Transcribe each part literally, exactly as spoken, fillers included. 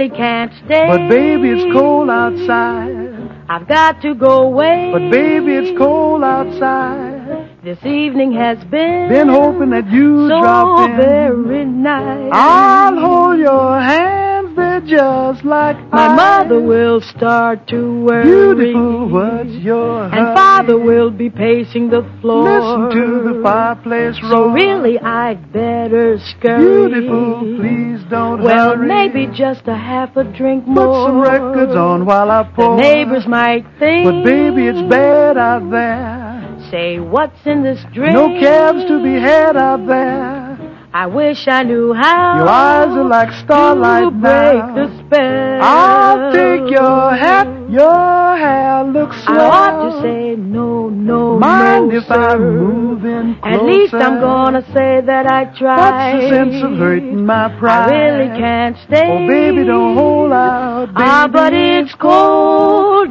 really can't stay. But baby, it's cold outside. I've got to go away. But baby, it's cold outside. This evening has been Been hoping that you so drop in. very nice. I'll hold your hands, they're just like My ice. mother will start to worry. Beautiful, what's your And hurry? father will be pacing the floor. Listen to the fireplace roar. So really I'd better scurry. Beautiful, please don't Well, hurry. maybe just a half a drink Put more. some records on while I The pour. neighbors might think. But baby, it's bad out there. Say, what's in this drink? No cabs to be had out there. I wish I knew how. Your eyes are like starlight to break now. the spell. I'll take your hat, your hair looks swell. I ought to say no, no, Mind no, if sir. I move in closer? At least I'm gonna say that I tried. What's the sense of hurting my pride? I really can't stay. Oh, baby, don't hold out. Ah, baby, but it's cold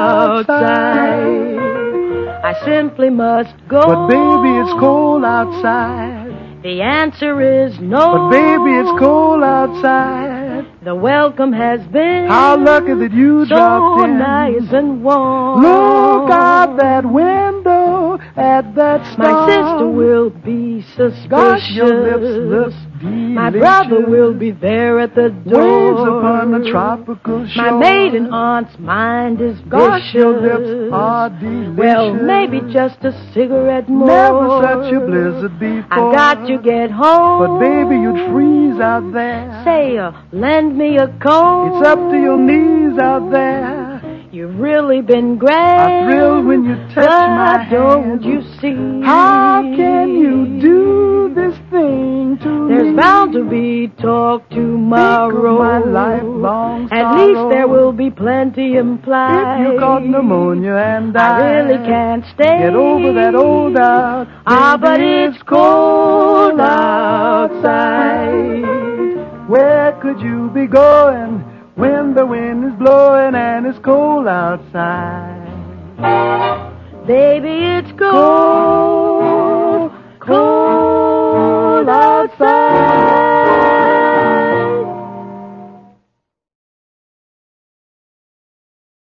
outside. I simply must go. But baby, it's cold outside. The answer is no. But baby, it's cold outside. The welcome has been How lucky that you so dropped in. nice and warm. Look out that window at that star. My sister will be suspicious. Gosh, your lips look delicious. My brother will be there at the door. Waves upon the tropical shore. My maiden aunt's mind is vicious. Gosh, your lips are delicious. Well, maybe just a cigarette more. Never such a blizzard before. I've got to get home. But baby, you'd freeze out there. Say, uh, lend me a comb. It's up to your knees out there. You've really been great. I thrill when you touch but my hand. don't you see? How can you do this thing to There's me? bound to be talk tomorrow. Think of my lifelong At sorrow. least there will be plenty implied. If you caught pneumonia and I died, really can't stay. Get over that old doubt. Ah, Baby, but it's cold outside. Where could you be going when the wind is blowing and it's cold outside? Baby, it's cold. Cold